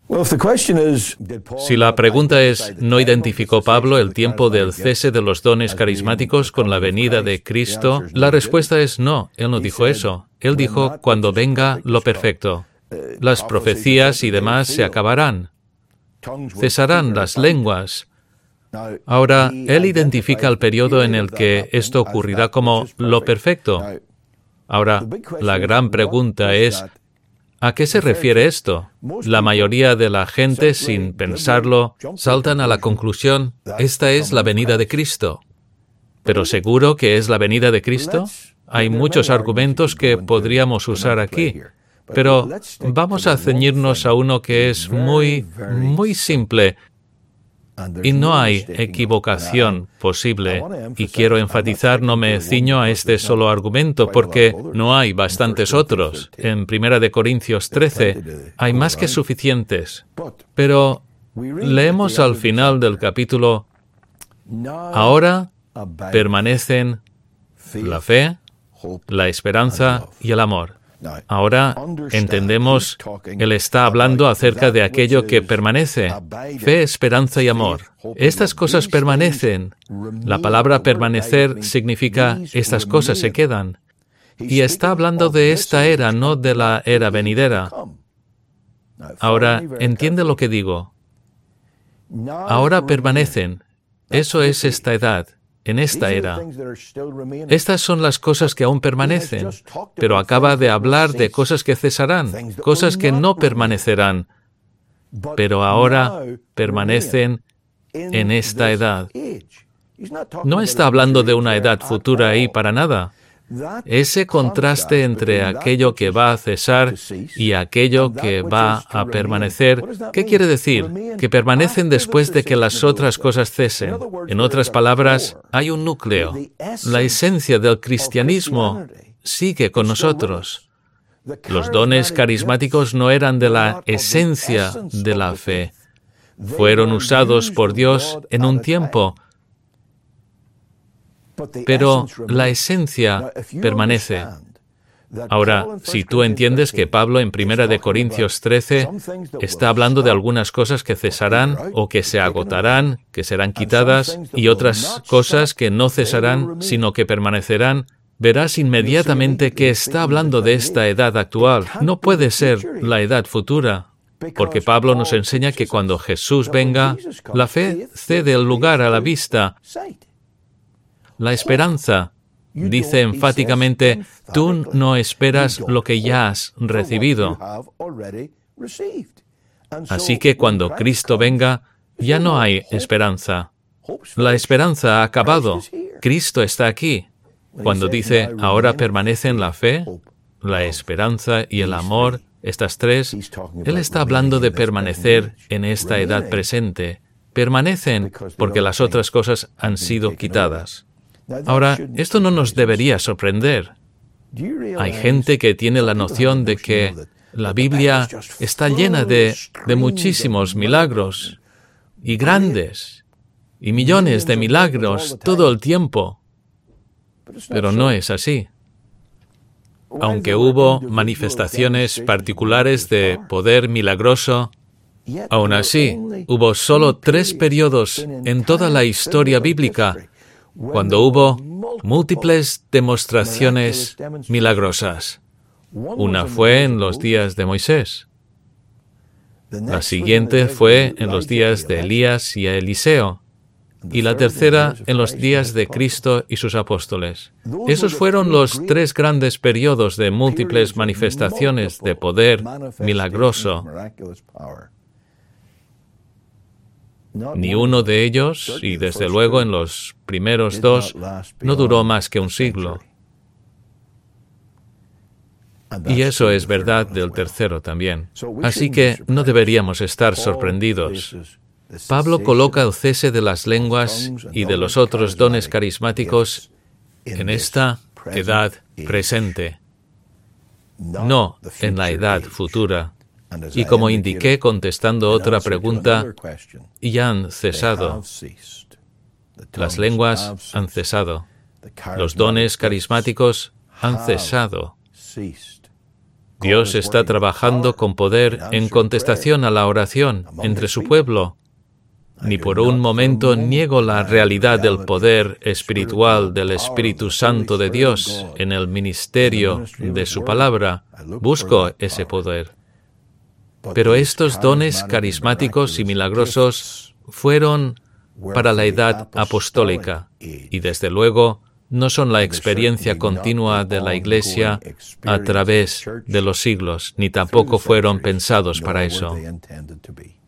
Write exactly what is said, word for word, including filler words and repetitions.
Si la pregunta es, ¿no identificó Pablo el tiempo del cese de los dones carismáticos con la venida de Cristo? La respuesta es no, él no dijo eso. Él dijo, cuando venga lo perfecto. Las profecías y demás se acabarán. Cesarán las lenguas. Ahora, él identifica el periodo en el que esto ocurrirá como lo perfecto. Ahora, la gran pregunta es, ¿a qué se refiere esto? La mayoría de la gente, sin pensarlo, saltan a la conclusión, esta es la venida de Cristo. ¿Pero seguro que es la venida de Cristo? Hay muchos argumentos que podríamos usar aquí, pero vamos a ceñirnos a uno que es muy, muy simple, y no hay equivocación posible. Y quiero enfatizar, no me ciño a este solo argumento, porque no hay bastantes otros. En Primera de Corintios trece hay más que suficientes. Pero leemos al final del capítulo, ahora permanecen la fe, la esperanza y el amor. Ahora entendemos, él está hablando acerca de aquello que permanece, fe, esperanza y amor. Estas cosas permanecen. La palabra permanecer significa estas cosas se quedan. Y está hablando de esta era, no de la era venidera. Ahora, entiende lo que digo. Ahora permanecen. Eso es esta edad. En esta era. Estas son las cosas que aún permanecen, pero acaba de hablar de cosas que cesarán, cosas que no permanecerán, pero ahora permanecen en esta edad. No está hablando de una edad futura ahí para nada. Ese contraste entre aquello que va a cesar y aquello que va a permanecer, ¿qué quiere decir? Que permanecen después de que las otras cosas cesen. En otras palabras, hay un núcleo. La esencia del cristianismo sigue con nosotros. Los dones carismáticos no eran de la esencia de la fe. Fueron usados por Dios en un tiempo, pero la esencia permanece. Ahora, si tú entiendes que Pablo en Primera de Corintios trece está hablando de algunas cosas que cesarán o que se agotarán, que serán quitadas, y otras cosas que no cesarán, sino que permanecerán, verás inmediatamente que está hablando de esta edad actual. No puede ser la edad futura, porque Pablo nos enseña que cuando Jesús venga, la fe cede el lugar a la vista. La esperanza, dice enfáticamente, tú no esperas lo que ya has recibido. Así que cuando Cristo venga, ya no hay esperanza. La esperanza ha acabado. Cristo está aquí. Cuando dice, ahora permanecen la fe, la esperanza y el amor, estas tres, Él está hablando de permanecer en esta edad presente. Permanecen porque las otras cosas han sido quitadas. Ahora, esto no nos debería sorprender. Hay gente que tiene la noción de que la Biblia está llena de, de muchísimos milagros, y grandes, y millones de milagros todo el tiempo. Pero no es así. Aunque hubo manifestaciones particulares de poder milagroso, aún así, hubo solo tres periodos en toda la historia bíblica cuando hubo múltiples demostraciones milagrosas. Una fue en los días de Moisés. La siguiente fue en los días de Elías y Eliseo. Y la tercera en los días de Cristo y sus apóstoles. Esos fueron los tres grandes periodos de múltiples manifestaciones de poder milagroso. Ni uno de ellos, y desde luego en los primeros dos, no duró más que un siglo. Y eso es verdad del tercero también. Así que no deberíamos estar sorprendidos. Pablo coloca el cese de las lenguas y de los otros dones carismáticos en esta edad presente, no en la edad futura. Y como indiqué contestando otra pregunta, ya han cesado. Las lenguas han cesado. Los dones carismáticos han cesado. Dios está trabajando con poder en contestación a la oración entre su pueblo. Ni por un momento niego la realidad del poder espiritual del Espíritu Santo de Dios en el ministerio de su palabra. Busco ese poder. Pero estos dones carismáticos y milagrosos fueron para la edad apostólica y, desde luego, no son la experiencia continua de la Iglesia a través de los siglos, ni tampoco fueron pensados para eso.